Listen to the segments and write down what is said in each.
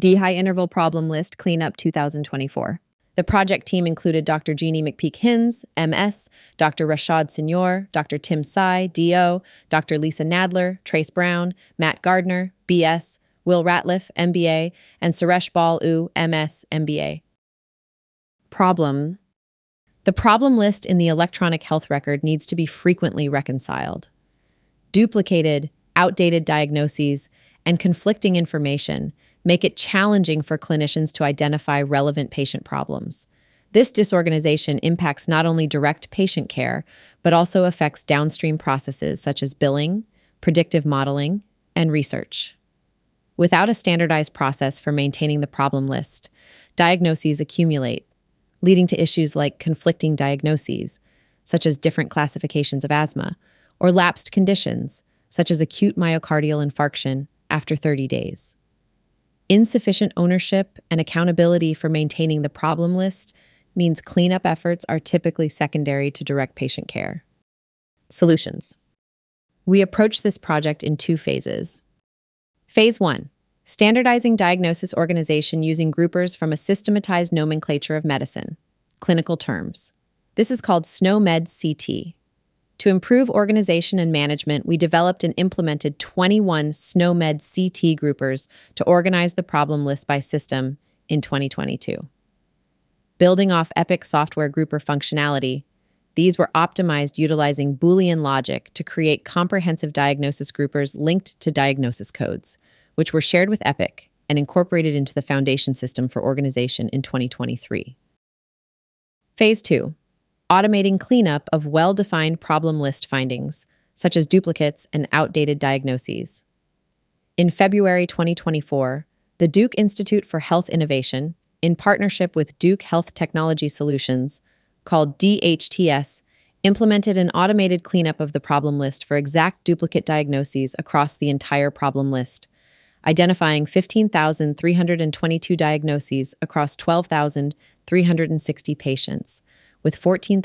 D High Interval Problem List Cleanup 2024. The project team included Dr. Jeannie McPeak-Hins, MS, Dr. Rashad Senior, Dr. Tim Tsai, DO, Dr. Lisa Nadler, Trace Brown, Matt Gardner, BS, Will Ratliff, MBA, and Suresh Bal U, MS, MBA. Problem. The problem list in the electronic health record needs to be frequently reconciled. Duplicated, outdated diagnoses, and conflicting information make it challenging for clinicians to identify relevant patient problems. This disorganization impacts not only direct patient care, but also affects downstream processes such as billing, predictive modeling, and research. Without a standardized process for maintaining the problem list, diagnoses accumulate, leading to issues like conflicting diagnoses, such as different classifications of asthma, or lapsed conditions, such as acute myocardial infarction after 30 days. Insufficient ownership and accountability for maintaining the problem list means cleanup efforts are typically secondary to direct patient care. Solutions. We approach this project in 2 phases. Phase 1. Standardizing diagnosis organization using groupers from a systematized nomenclature of medicine, clinical terms. This is called SNOMED-CT. To improve organization and management, we developed and implemented 21 SNOMED-CT groupers to organize the problem list by system in 2022. Building off Epic software grouper functionality, these were optimized utilizing Boolean logic to create comprehensive diagnosis groupers linked to diagnosis codes, which were shared with Epic and incorporated into the foundation system for organization in 2023. Phase 2. Automating cleanup of well-defined problem list findings, such as duplicates and outdated diagnoses. In February 2024, the Duke Institute for Health Innovation, in partnership with Duke Health Technology Solutions, called DHTS, implemented an automated cleanup of the problem list for exact duplicate diagnoses across the entire problem list, identifying 15,322 diagnoses across 12,360 patients, with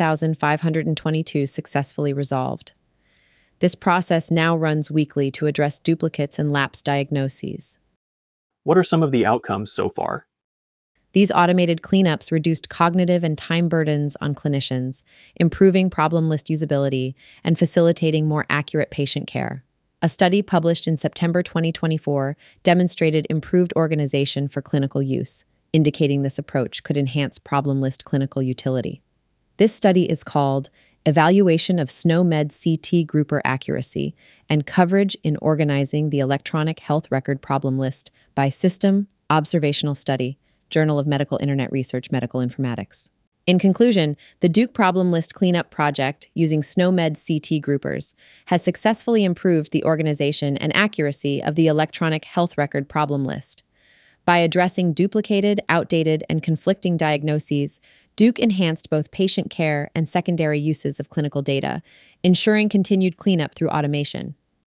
14,522 successfully resolved. This process now runs weekly to address duplicates and lapsed diagnoses. What are some of the outcomes so far? These automated cleanups reduced cognitive and time burdens on clinicians, improving problem list usability and facilitating more accurate patient care. A study published in September 2024 demonstrated improved organization for clinical use, indicating this approach could enhance problem list clinical utility. This study is called Evaluation of SNOMED-CT Grouper Accuracy and Coverage in Organizing the Electronic Health Record Problem List by System Observational Study, Journal of Medical Internet Research, Medical Informatics. In conclusion, the Duke Problem List Cleanup Project, using SNOMED-CT groupers, has successfully improved the organization and accuracy of the electronic health record problem list. By addressing duplicated, outdated, and conflicting diagnoses, Duke enhanced both patient care and secondary uses of clinical data, ensuring continued cleanup through automation.